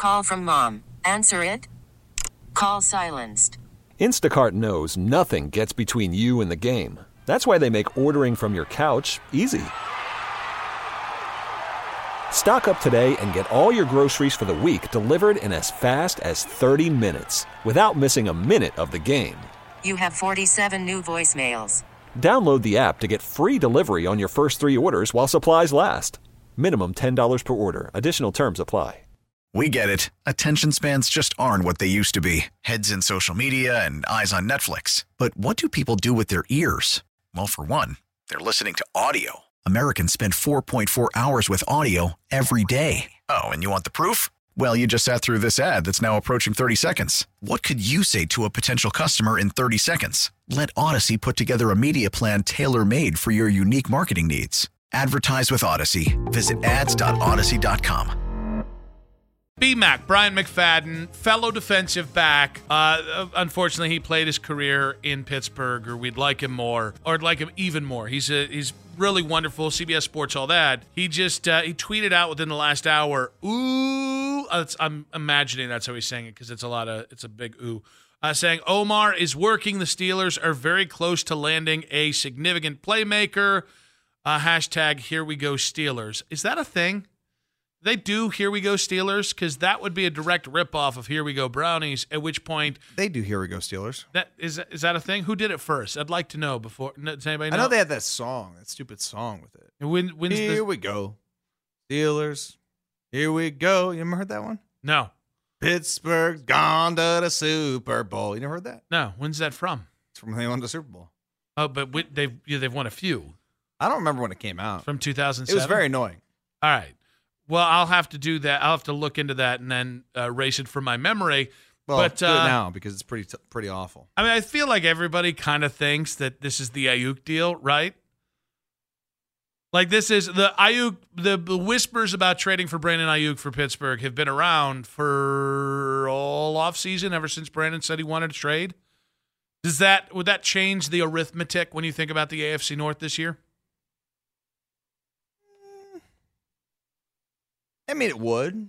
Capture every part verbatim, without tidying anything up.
Call from mom. Answer it. Call silenced. Instacart knows nothing gets between you and the game. That's why they make ordering from your couch easy. Stock up today and get all your groceries for the week delivered in as fast as thirty minutes without missing a minute of the game. You have forty-seven new voicemails. Download the app to get free delivery on your first three orders while supplies last. Minimum ten dollars per order. Additional terms apply. We get it. Attention spans just aren't what they used to be. Heads in social media and eyes on Netflix. But what do people do with their ears? Well, for one, they're listening to audio. Americans spend four point four hours with audio every day. Oh, and you want the proof? Well, you just sat through this ad that's now approaching thirty seconds. What could you say to a potential customer in thirty seconds? Let Odyssey put together a media plan tailor-made for your unique marketing needs. Advertise with Odyssey. Visit ads dot odyssey dot com. B-Mac, Brian McFadden, fellow defensive back. Uh, unfortunately, he played his career in Pittsburgh, or we'd like him more, or I'd like him even more. He's a, he's really wonderful, C B S Sports, all that. He just uh, he tweeted out within the last hour, ooh, uh, I'm imagining that's how he's saying it because it's a lot of, it's a big ooh, uh, saying Omar is working. The Steelers are very close to landing a significant playmaker. Uh, hashtag Here We Go Steelers. Is that a thing? They do Here We Go Steelers? Because that would be a direct ripoff of Here We Go Brownies, at which point... They do Here We Go Steelers. That is is that a thing? Who did it first? I'd like to know before... Does anybody know? I know they had that song, that stupid song with it. When, when's Here the, we go. Steelers. Here we go. You ever heard that one? No. Pittsburgh's gone to the Super Bowl. You never heard that? No. When's that from? It's from when they won the Super Bowl. Oh, but we, they've yeah, they've won a few. I don't remember when it came out. From two thousand seven? It was very annoying. All right. Well, I'll have to do that. I'll have to look into that and then uh, erase it from my memory. Well, but, do uh, it now because it's pretty pretty awful. I mean, I feel like everybody kind of thinks that this is the Ayuk deal, right? Like this is the Ayuk, the, the whispers about trading for Brandon Ayuk for Pittsburgh have been around for all offseason, ever since Brandon said he wanted to trade. Does that, would that change the arithmetic when you think about the A F C North this year? I mean, it would.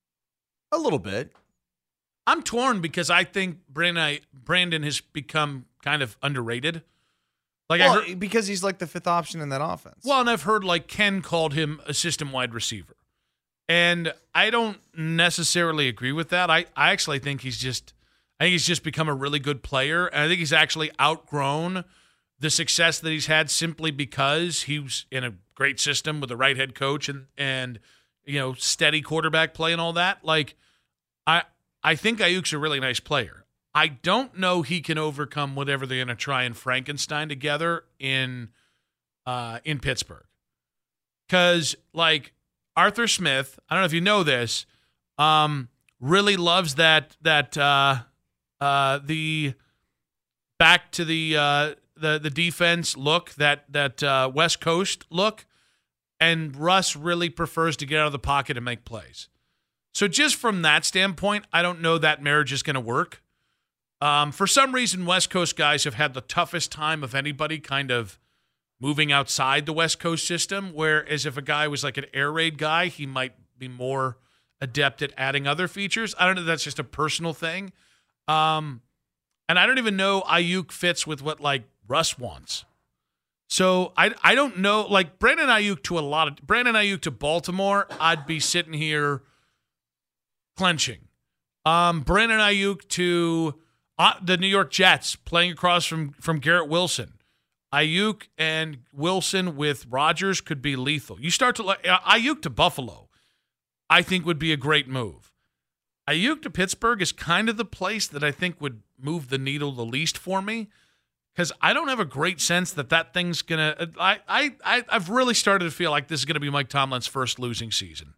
A little bit. I'm torn because I think Brandon, Brandon has become kind of underrated. Like well, I heard, because he's like the fifth option in that offense. Well, and I've heard like Ken called him a system wide receiver. And I don't necessarily agree with that. I, I actually think he's just I think he's just become a really good player. And I think he's actually outgrown the success that he's had simply because he was in a great system with the right head coach and and you know, steady quarterback play and all that. Like, I I think Ayuk's a really nice player. I don't know he can overcome whatever they're going to try and Frankenstein together in uh, in Pittsburgh. Because, like, Arthur Smith, I don't know if you know this, um, really loves that that uh, uh, the back to the uh, the the defense look, that that uh, West Coast look. And Russ really prefers to get out of the pocket and make plays. So just from that standpoint, I don't know that marriage is going to work. Um, for some reason, West Coast guys have had the toughest time of anybody kind of moving outside the West Coast system, whereas if a guy was like an air raid guy, he might be more adept at adding other features. I don't know if that's just a personal thing. Um, and I don't even know Ayuk fits with what, like, Russ wants. So I I don't know, like Brandon Ayuk to a lot of Brandon Ayuk to Baltimore, I'd be sitting here clenching. Um, Brandon Ayuk to uh, the New York Jets, playing across from from Garrett Wilson. Ayuk and Wilson with Rodgers could be lethal. You start to like uh, Ayuk to Buffalo, I think would be a great move. Ayuk to Pittsburgh is kind of the place that I think would move the needle the least for me. Because I don't have a great sense that that thing's going to – I, I, I've really started to feel like this is going to be Mike Tomlin's first losing season.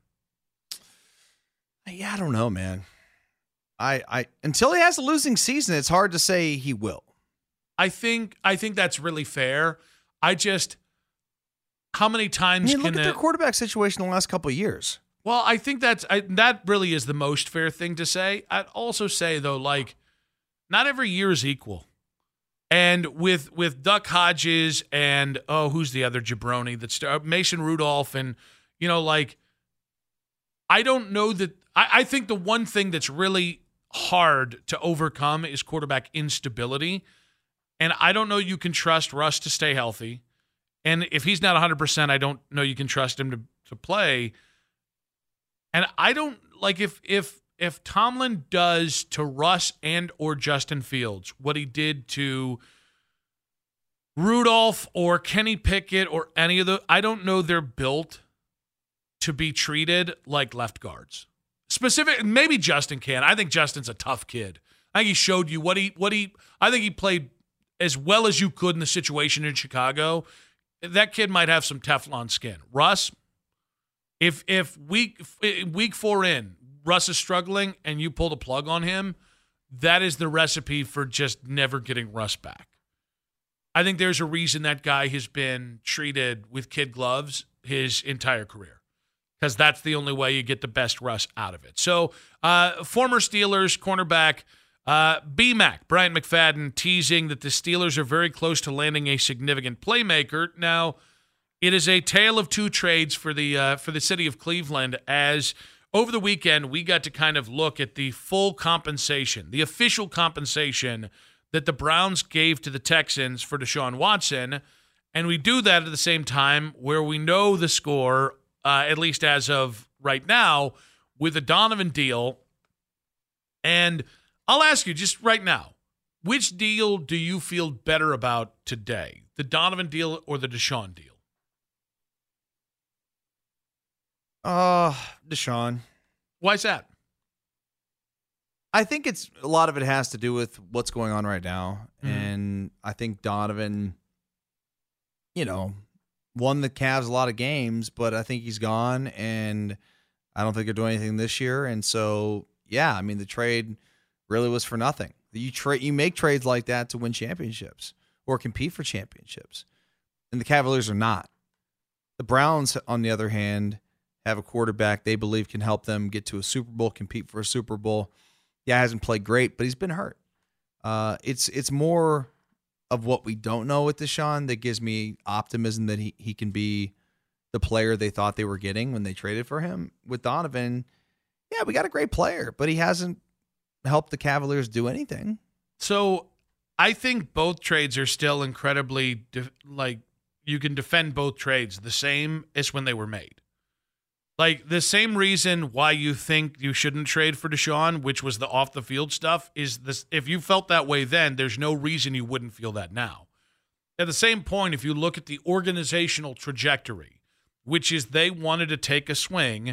Yeah, I don't know, man. I, I until he has a losing season, it's hard to say he will. I think I think that's really fair. I just – how many times I mean, can look at the, their quarterback situation in the last couple of years. Well, I think that's I, that really is the most fair thing to say. I'd also say, though, like, not every year is equal. And with with Duck Hodges and, oh, who's the other jabroni? That's Mason Rudolph and, you know, like, I don't know that I, I think the one thing that's really hard to overcome is quarterback instability. And I don't know you can trust Russ to stay healthy. And if he's not one hundred percent, I don't know you can trust him to, to play. And I don't, like, if if if Tomlin does to Russ and or Justin Fields what he did to Rudolph or Kenny Pickett or any of the, I don't know they're built to be treated like left guards. Specific, maybe Justin can. I think Justin's a tough kid. I think he showed you what he, what he, I think he played as well as you could in the situation in Chicago. That kid might have some Teflon skin. Russ, if if week week four in, Russ is struggling and you pull the plug on him, that is the recipe for just never getting Russ back. I think there's a reason that guy has been treated with kid gloves his entire career, because that's the only way you get the best Russ out of it. So, uh, former Steelers cornerback uh, B-Mac, Bryant McFadden, teasing that the Steelers are very close to landing a significant playmaker. Now, it is a tale of two trades for the uh, for the city of Cleveland, as over the weekend we got to kind of look at the full compensation, the official compensation that the Browns gave to the Texans for Deshaun Watson, and we do that at the same time where we know the score, uh, at least as of right now, with the Donovan deal. And I'll ask you just right now, which deal do you feel better about today, the Donovan deal or the Deshaun deal? Uh, Deshaun. Why is that? I think it's a lot of it has to do with what's going on right now. Mm-hmm. And I think Donovan, you know, won the Cavs a lot of games, but I think he's gone, and I don't think they're doing anything this year. And so, yeah, I mean, the trade really was for nothing. You trade, you make trades like that to win championships or compete for championships, and the Cavaliers are not. The Browns, on the other hand, have a quarterback they believe can help them get to a Super Bowl, compete for a Super Bowl. Yeah, hasn't played great, but he's been hurt. Uh, it's it's more of what we don't know with Deshaun that gives me optimism that he, he can be the player they thought they were getting when they traded for him. With Donovan, yeah, we got a great player, but he hasn't helped the Cavaliers do anything. So I think both trades are still incredibly, de- like, you can defend both trades the same as when they were made. Like, the same reason why you think you shouldn't trade for Deshaun, which was the off-the-field stuff, is this: if you felt that way then, there's no reason you wouldn't feel that now. At the same point, if you look at the organizational trajectory, which is they wanted to take a swing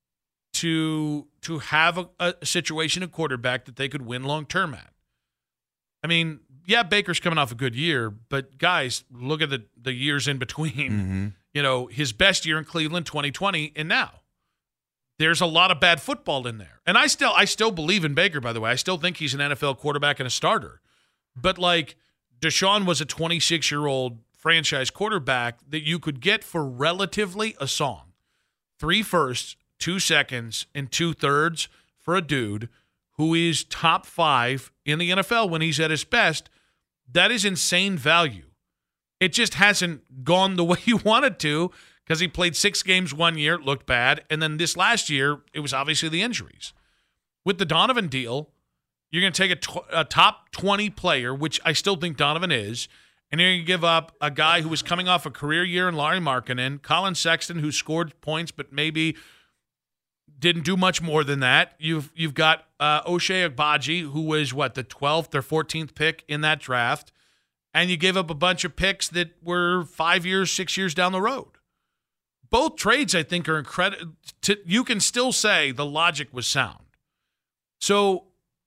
to, to have a, a situation at quarterback that they could win long-term at. I mean, yeah, Baker's coming off a good year, but guys, look at the, the years in between. Mm-hmm. You know, his best year in Cleveland, twenty twenty, and now. There's a lot of bad football in there. And I still I still believe in Baker, by the way. I still think he's an N F L quarterback and a starter. But, like, Deshaun was a twenty-six-year-old franchise quarterback that you could get for relatively a song. Three firsts, two seconds, and two thirds for a dude who is top five in the N F L when he's at his best. That is insane value. It just hasn't gone the way you wanted to, because he played six games one year, looked bad, and then this last year, it was obviously the injuries. With the Donovan deal, you're going to take a, tw- a top twenty player, which I still think Donovan is, and you're going to give up a guy who was coming off a career year in Larry Markkinen, Colin Sexton, who scored points but maybe didn't do much more than that. You've you've got uh, Ochai Agbaji, who was, what, the twelfth or fourteenth pick in that draft, and you gave up a bunch of picks that were five years, six years down the road. Both trades, I think, are incredible. You can still say the logic was sound. So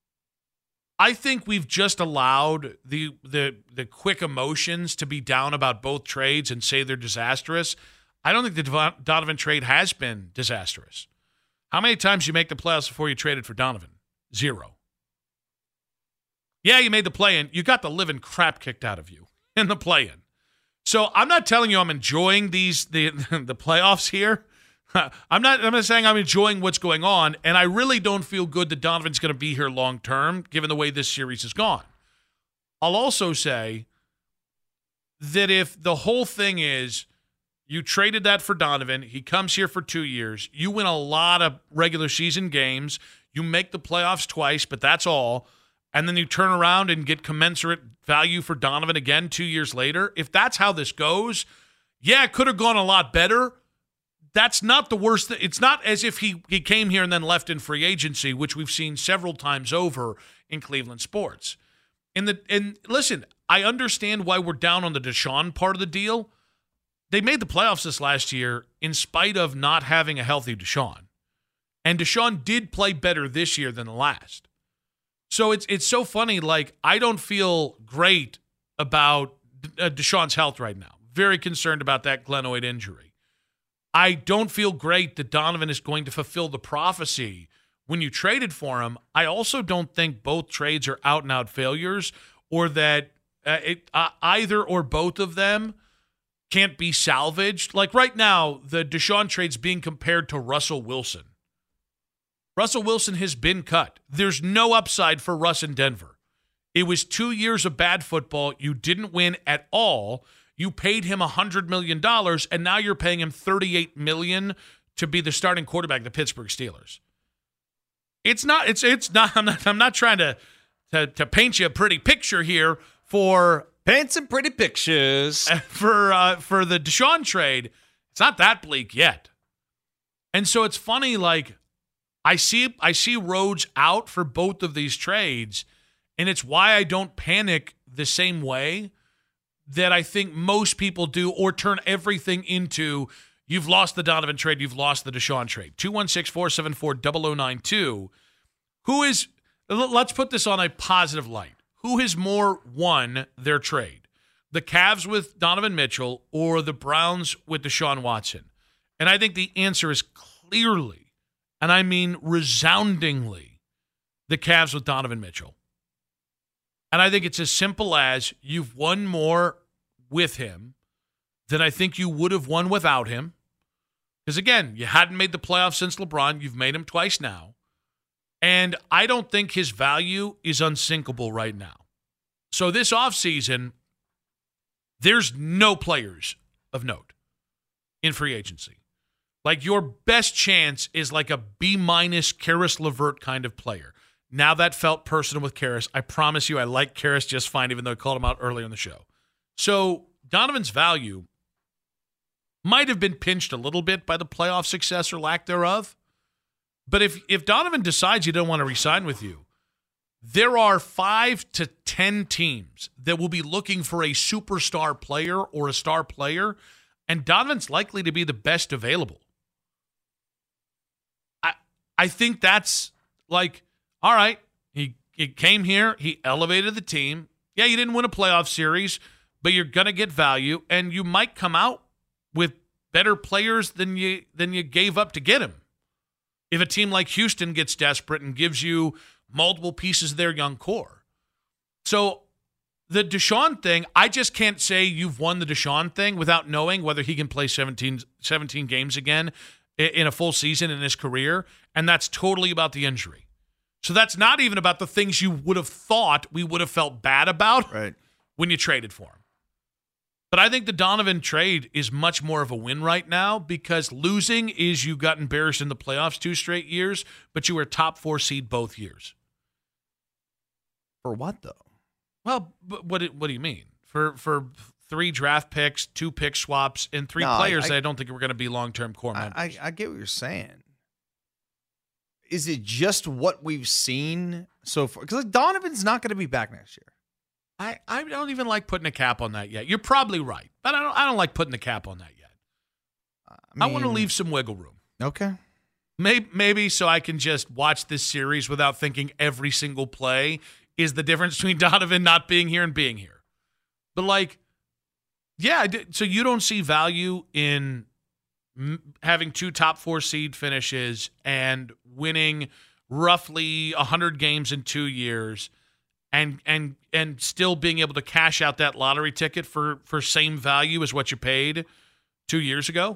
I think we've just allowed the the the quick emotions to be down about both trades and say they're disastrous. I don't think the Donovan trade has been disastrous. How many times did you make the playoffs before you traded for Donovan? Zero. Yeah, you made the play-in. You got the living crap kicked out of you in the play-in. So I'm not telling you I'm enjoying these the the playoffs here. I'm not I'm not saying I'm enjoying what's going on, and I really don't feel good that Donovan's going to be here long term, given the way this series has gone. I'll also say that if the whole thing is You traded that for Donovan. He comes here for two years. You win a lot of regular season games. You make the playoffs twice, but that's all. And then you turn around and get commensurate value for Donovan again two years later. If that's how this goes, yeah, it could have gone a lot better. That's not the worst thing. It's not as if he, he came here and then left in free agency, which we've seen several times over in Cleveland sports. And the and listen, I understand why we're down on the Deshaun part of the deal. They made the playoffs this last year in spite of not having a healthy Deshaun. And Deshaun did play better this year than the last. So it's it's so funny. Like, I don't feel great about uh, Deshaun's health right now. Very concerned about that glenoid injury. I don't feel great that Donovan is going to fulfill the prophecy when you traded for him. I also don't think both trades are out-and-out failures, or that uh, it, uh, either or both of them can't be salvaged. Like right now, the Deshaun trade's being compared to Russell Wilson. Russell Wilson has been cut. There's no upside for Russ in Denver. It was two years of bad football. You didn't win at all. You paid him one hundred million dollars, and now you're paying him thirty-eight million dollars to be the starting quarterback of the Pittsburgh Steelers. It's not, it's, it's not, I'm not, I'm not trying to, to, to paint you a pretty picture here for Paint some pretty pictures. For uh, for the Deshaun trade. It's not that bleak yet. And so it's funny, like, I see I see roads out for both of these trades, and it's why I don't panic the same way that I think most people do, or turn everything into, you've lost the Donovan trade, you've lost the Deshaun trade. two one six, four seven four, zero zero nine two. Who is, let's put this on a positive light. Who has more won their trade? The Cavs with Donovan Mitchell or the Browns with Deshaun Watson? And I think the answer is clearly, and I mean resoundingly, the Cavs with Donovan Mitchell. And I think it's as simple as you've won more with him than I think you would have won without him. Because, again, you hadn't made the playoffs since LeBron. You've made him twice now. And I don't think his value is unsinkable right now. So this offseason, there's no players of note in free agency. Like, your best chance is like a B-minus Karis LeVert kind of player. Now that felt personal with Karis. I promise you I like Karis just fine, even though I called him out earlier in the show. So Donovan's value might have been pinched a little bit by the playoff success or lack thereof. But if, if Donovan decides he doesn't want to re-sign with you, there are five to ten teams that will be looking for a superstar player or a star player, and Donovan's likely to be the best available. I I think that's like, all right, he, he came here, he elevated the team. Yeah, you didn't win a playoff series, but you're going to get value, and you might come out with better players than you than you gave up to get him. If a team like Houston gets desperate and gives you multiple pieces of their young core. So the Deshaun thing, I just can't say you've won the Deshaun thing without knowing whether he can play seventeen, seventeen games again in a full season in his career, and that's totally about the injury. So that's not even about the things you would have thought we would have felt bad about right. when you traded for him. But I think the Donovan trade is much more of a win right now, because losing is you got embarrassed in the playoffs two straight years, but you were top four seed both years. For what, though? Well, what do, what do you mean? For for three draft picks, two pick swaps, and three No, players I, I, that I don't think were going to be long-term core members. I, I, I get what you're saying. Is it just what we've seen so far? Because like, Donovan's not going to be back next year. I, I don't even like putting a cap on that yet. You're probably right, but I don't I don't like putting the cap on that yet. I, mean, I want to leave some wiggle room. Okay. Maybe, maybe so I can just watch this series without thinking every single play is the difference between Donovan not being here and being here. But, like, yeah, so you don't see value in having two top four seed finishes and winning roughly one hundred games in two years and and and still being able to cash out that lottery ticket for, for same value as what you paid two years ago?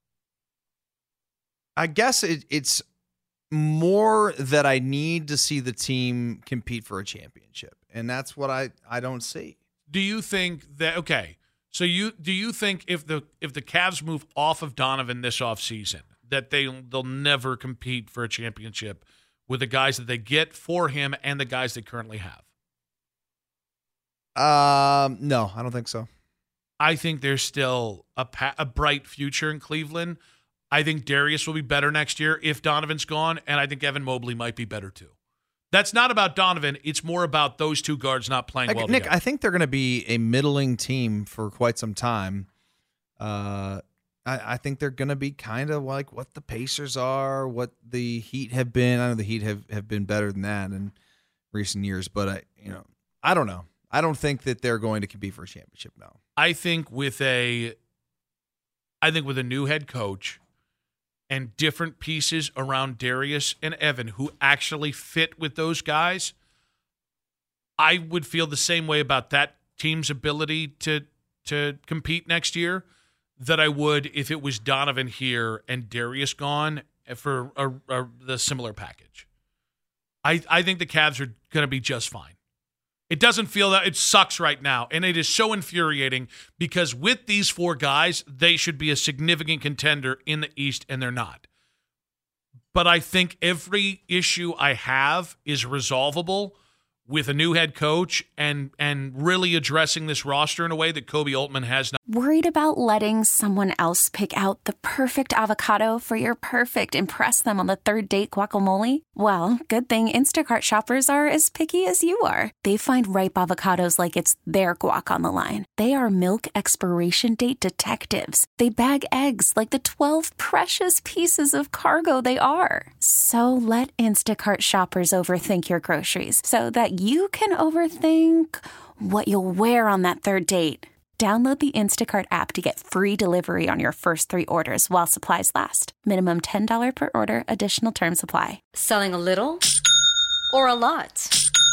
I guess it, it's more that I need to see the team compete for a championship, and that's what I, I don't see. Do you think that, okay, So you do you think if the if the Cavs move off of Donovan this offseason, that they they'll never compete for a championship with the guys that they get for him and the guys they currently have? Um, no, I don't think so. I think there's still a pa- a bright future in Cleveland. I think Darius will be better next year if Donovan's gone, and I think Evan Mobley might be better too. That's not about Donovan. It's more about those two guards not playing I, well Nick, together. I think they're going to be a middling team for quite some time. Uh, I, I think they're going to be kind of like what the Pacers are, what the Heat have been. I know the Heat have, have been better than that in recent years, but I, you know, I don't know. I don't think that they're going to compete for a championship now. I think with a, I think with a new head coach and different pieces around Darius and Evan who actually fit with those guys, I would feel the same way about that team's ability to to compete next year that I would if it was Donovan here and Darius gone for a, a, the similar package. I, I think the Cavs are going to be just fine. It doesn't feel that it sucks right now, and it is so infuriating because with these four guys, they should be a significant contender in the East, and they're not. But I think every issue I have is resolvable with a new head coach and and really addressing this roster in a way that Kobe Altman has not. Worried about letting someone else pick out the perfect avocado for your perfect impress them on the third date guacamole? Well, good thing Instacart shoppers are as picky as you are. They find ripe avocados like it's their guac on the line. They are milk expiration date detectives. They bag eggs like the twelve precious pieces of cargo they are. So let Instacart shoppers overthink your groceries so that you can overthink what you'll wear on that third date. Download the Instacart app to get free delivery on your first three orders while supplies last. Minimum ten dollars per order. Additional terms apply. Selling a little or a lot?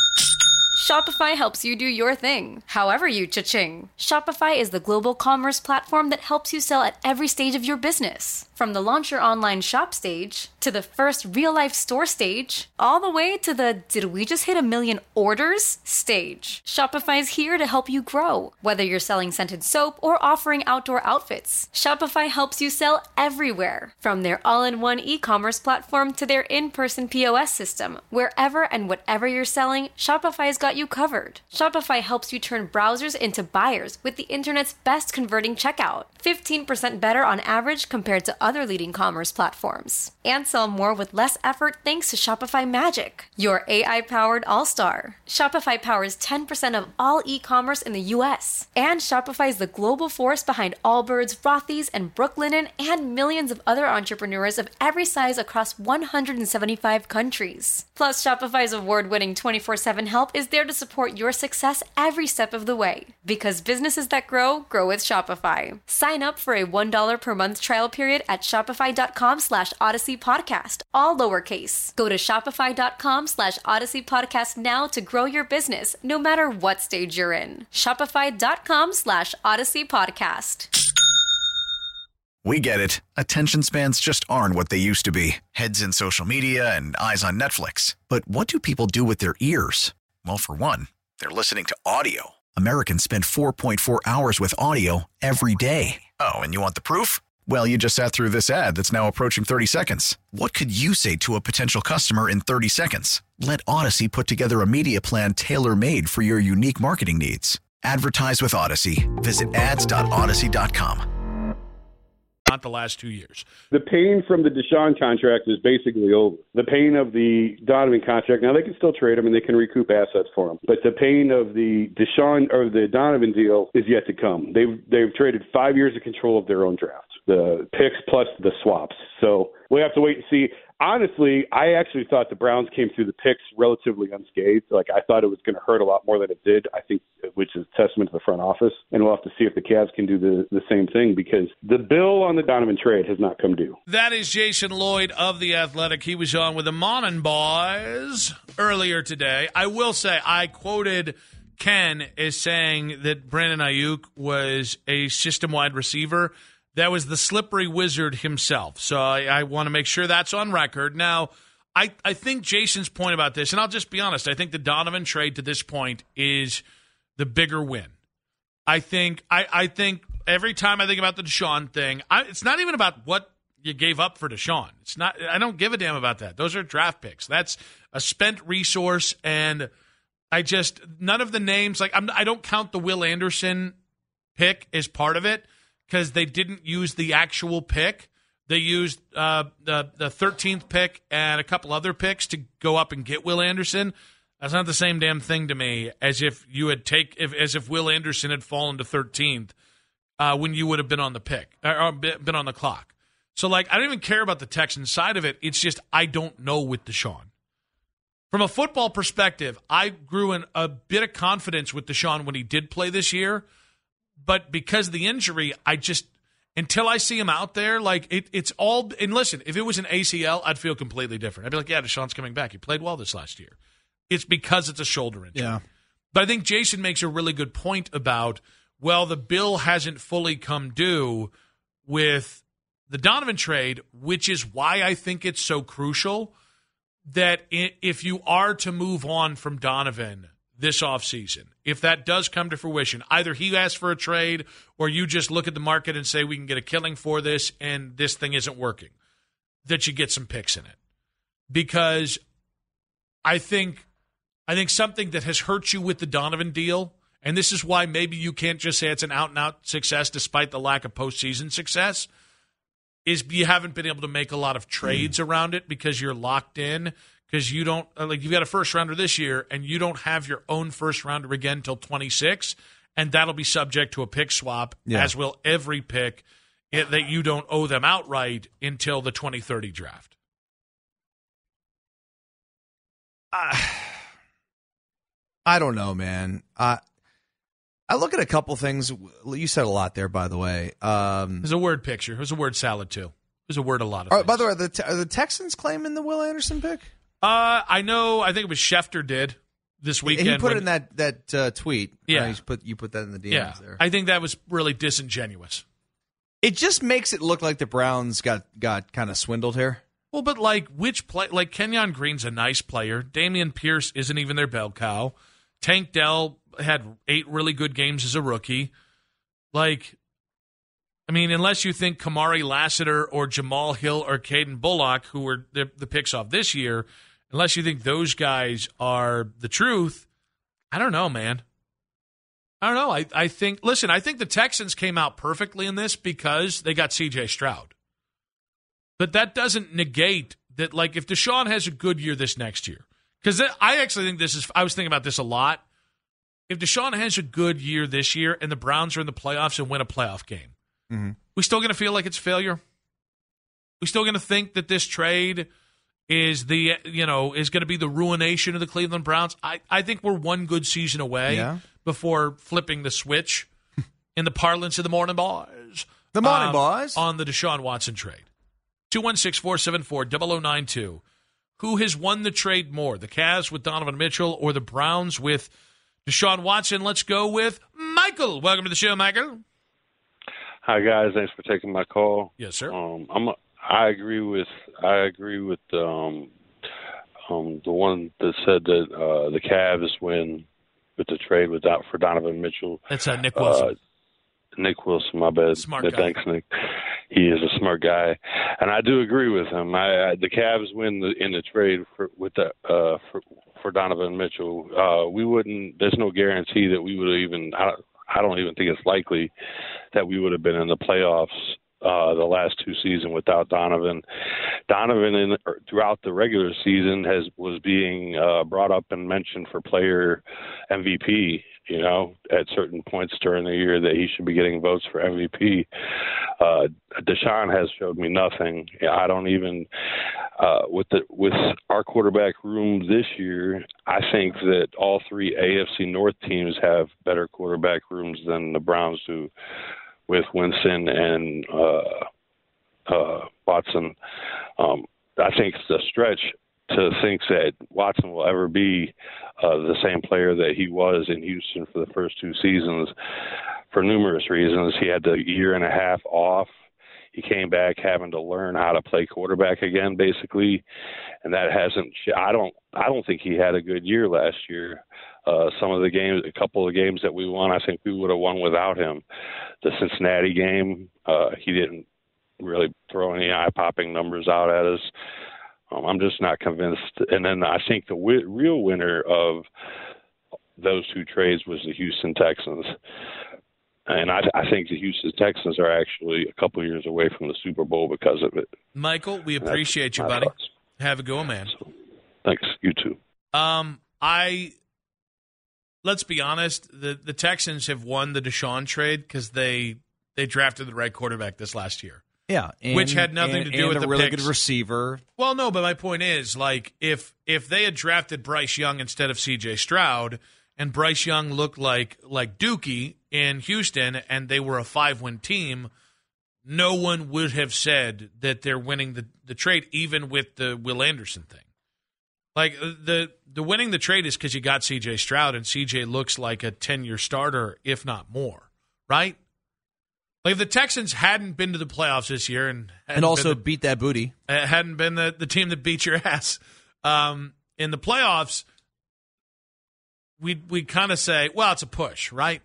Shopify helps you do your thing, however you cha-ching. Shopify is the global commerce platform that helps you sell at every stage of your business. From the launch your online shop stage, to the first real-life store stage, all the way to the did we just hit a million orders stage. Shopify's here to help you grow. Whether you're selling scented soap or offering outdoor outfits, Shopify helps you sell everywhere. From their all-in-one e-commerce platform to their in-person P O S system, wherever and whatever you're selling, Shopify's got you covered. Shopify helps you turn browsers into buyers with the internet's best converting checkout. fifteen percent better on average compared to other leading commerce platforms. And sell more with less effort thanks to Shopify Magic, your A I-powered all-star. Shopify powers ten percent of all e-commerce in the U S. And Shopify is the global force behind Allbirds, Rothy's, and Brooklinen, and millions of other entrepreneurs of every size across one hundred seventy-five countries. Plus, Shopify's award-winning twenty-four seven help is there to support your success every step of the way. Because businesses that grow, grow with Shopify. Sign up for a one dollar per month trial period at shopify.com slash Odyssey Podcast, all lowercase. Go to shopify.com slash Odyssey Podcast now to grow your business, no matter what stage you're in. Shopify.com slash Odyssey Podcast. We get it. Attention spans just aren't what they used to be. Heads in social media and eyes on Netflix. But what do people do with their ears? Well, for one, they're listening to audio. Americans spend four point four hours with audio every day. Oh, and you want the proof? Well, you just sat through this ad that's now approaching thirty seconds. What could you say to a potential customer in thirty seconds? Let Odyssey put together a media plan tailor-made for your unique marketing needs. Advertise with Odyssey. Visit ads dot odyssey dot com. Not the last two years. The pain from the Deshaun contract is basically over. The pain of the Donovan contract, now they can still trade him and they can recoup assets for him. But the pain of the Deshaun or the Donovan deal is yet to come. They've they've traded five years of control of their own draft, the picks plus the swaps. So we have to wait and see. Honestly, I actually thought the Browns came through the picks relatively unscathed. Like, I thought it was going to hurt a lot more than it did, I think, which is a testament to the front office. And we'll have to see if the Cavs can do the, the same thing because the bill on the Donovan trade has not come due. That is Jason Lloyd of The Athletic. He was on with the Monin Boys earlier today. I will say I quoted Ken as saying that Brandon Ayuk was a system-wide receiver. That was the slippery wizard himself. So I, I want to make sure that's on record. Now, I, I think Jason's point about this, and I'll just be honest, I think the Donovan trade to this point is the bigger win. I think I, I think every time I think about the Deshaun thing, I, it's not even about what you gave up for Deshaun. It's not. I don't give a damn about that. Those are draft picks. That's a spent resource, and I just none of the names. Like I'm, I don't count the Will Anderson pick as part of it because they didn't use the actual pick. They used uh, the the thirteenth pick and a couple other picks to go up and get Will Anderson. That's not the same damn thing to me as if you had take if, as if Will Anderson had fallen to thirteenth uh, when you would have been on the pick or, or been on the clock. So like I don't even care about the Texans side of it. It's just I don't know with Deshaun. From a football perspective, I grew in a bit of confidence with Deshaun when he did play this year, but because of the injury, I just until I see him out there, like it, it's all. And listen, if it was an A C L, I'd feel completely different. I'd be like, yeah, Deshaun's coming back. He played well this last year. It's because it's a shoulder injury. Yeah. But I think Jason makes a really good point about, well, the bill hasn't fully come due with the Donovan trade, which is why I think it's so crucial that if you are to move on from Donovan this offseason, if that does come to fruition, either he asks for a trade or you just look at the market and say we can get a killing for this and this thing isn't working, that you get some picks in it. Because I think I think something that has hurt you with the Donovan deal, and this is why maybe you can't just say it's an out-and-out success despite the lack of postseason success, is you haven't been able to make a lot of trades mm. around it because you're locked in, because you don't, like you've got a first-rounder this year, and you don't have your own first-rounder again until twenty-six, and that'll be subject to a pick swap, yeah. as will every pick it, that you don't owe them outright until the twenty thirty draft. Uh, I don't know, man. Uh, I look at a couple things. You said a lot there, by the way. Um, There's a word picture. There's a word salad, too. There's a word a lot of all things. Right, by the way, are the, te- are the Texans claiming the Will Anderson pick? Uh, I know. I think it was Schefter did this weekend. He put when, it in that, that uh, tweet. Yeah. Uh, you, put, you put that in the D Ms yeah. there. I think that was really disingenuous. It just makes it look like the Browns got, got kind of swindled here. Well, but like which play? Like Kenyon Green's a nice player. Dameon Pierce isn't even their bell cow. Tank Dell had eight really good games as a rookie. Like, I mean, unless you think Kamari Lassiter or Jamal Hill or Caden Bullock, who were the, the picks off this year, unless you think those guys are the truth, I don't know, man. I don't know. I, I think, listen, I think the Texans came out perfectly in this because they got C J Stroud. But that doesn't negate that, like, if Deshaun has a good year this next year, because I actually think this is, I was thinking about this a lot. If Deshaun has a good year this year and the Browns are in the playoffs and win a playoff game, mm-hmm. we still going to feel like it's failure? We still going to think that this trade is the, you know, is going to be the ruination of the Cleveland Browns? I, I think we're one good season away yeah. before flipping the switch in the parlance of the morning boys. The morning um, boys. On the Deshaun Watson trade. two one six, four seven four, zero zero nine two. Who has won the trade more, the Cavs with Donovan Mitchell or the Browns with Deshaun Watson? Let's go with Michael. Welcome to the show, Michael. Hi, guys. Thanks for taking my call. Yes, sir. Um, I'm. A, I agree with. I agree with um, um, the one that said that uh, the Cavs win with the trade without for Donovan Mitchell. That's uh, Nick Wilson. Uh, Nick Wilson, my bad. Smart yeah, guy. Thanks, Nick. He is a smart guy, and I do agree with him. I, I the Cavs win the, in the trade for with the uh, for for Donovan Mitchell. Uh, we wouldn't. There's no guarantee that we would have even. I, I don't even think it's likely that we would have been in the playoffs uh, the last two seasons without Donovan. Donovan, in, throughout the regular season, has was being uh, brought up and mentioned for player M V P. You know, at certain points during the year that he should be getting votes for M V P. Uh, Deshaun has showed me nothing. I don't even uh, with the with our quarterback room this year. I think that all three A F C North teams have better quarterback rooms than the Browns do, with Winston and uh, uh, Watson. Um, I think it's a stretch to think that Watson will ever be uh, the same player that he was in Houston for the first two seasons for numerous reasons. He had the year and a half off. he came back having to learn how to play quarterback again, basically, and that hasn't. I don't. I don't think he had a good year last year. Uh, some of the games, a couple of games that we won, I think we would have won without him. The Cincinnati game, uh, he didn't really throw any eye-popping numbers out at us. Um, I'm just not convinced. And then I think the w- real winner of those two trades was the Houston Texans. And I, I think the Houston Texans are actually a couple years away from the Super Bowl because of it. Michael, we appreciate you, buddy. Thoughts. Have a good one, man. So, thanks. You too. Um, I... Let's be honest, the, the Texans have won the Deshaun trade because they they drafted the right quarterback this last year. Yeah. And, which had nothing and, to do and with a the really picks. good receiver. Well, no, but my point is, like, if if they had drafted Bryce Young instead of C J Stroud, and Bryce Young looked like like Dookie in Houston, and they were a five-win team, no one would have said that they're winning the, the trade, even with the Will Anderson thing. Like, the the winning the trade is because you got C J Stroud, and C J looks like a ten-year starter, if not more, right? Like, if the Texans hadn't been to the playoffs this year and and also the, beat that booty, uh, hadn't been the, the team that beat your ass um, in the playoffs, we'd, we'd kind of say, well, it's a push, right?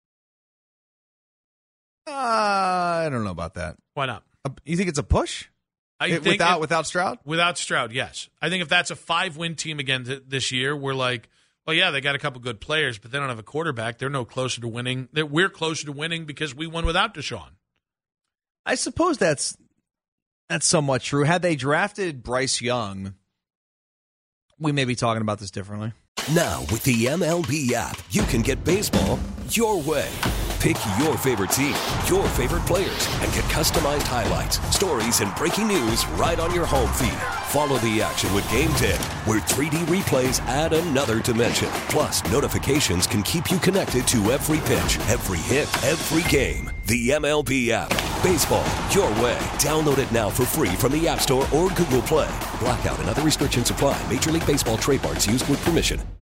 Uh, I don't know about that. Why not? Uh, you think it's a push? I it, think without it, without Stroud? Without Stroud, yes. I think if that's a five-win team again th- this year, we're like, well, yeah, they got a couple good players, but they don't have a quarterback. They're no closer to winning. They're, we're closer to winning because we won without Deshaun. I suppose that's that's somewhat true. Had they drafted Bryce Young, we may be talking about this differently. Now, with the M L B app, you can get baseball your way. Pick your favorite team, your favorite players, and get customized highlights, stories, and breaking news right on your home feed. Follow the action with Game ten, where three D replays add another dimension. Plus, notifications can keep you connected to every pitch, every hit, every game. The M L B app. Baseball your way. Download it now for free from the App Store or Google Play. Blackout and other restrictions apply. Major League Baseball trademarks used with permission.